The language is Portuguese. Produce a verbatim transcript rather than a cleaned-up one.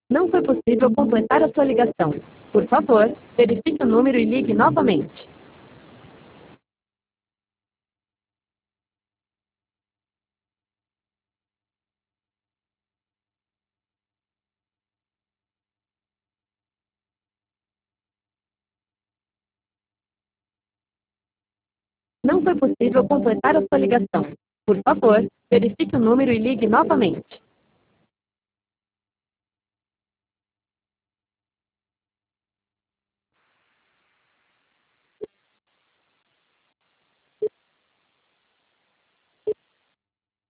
Não foi possível completar a sua ligação. Por favor, verifique o número e ligue novamente. Não foi possível completar a sua ligação. Por favor, verifique o número e ligue novamente.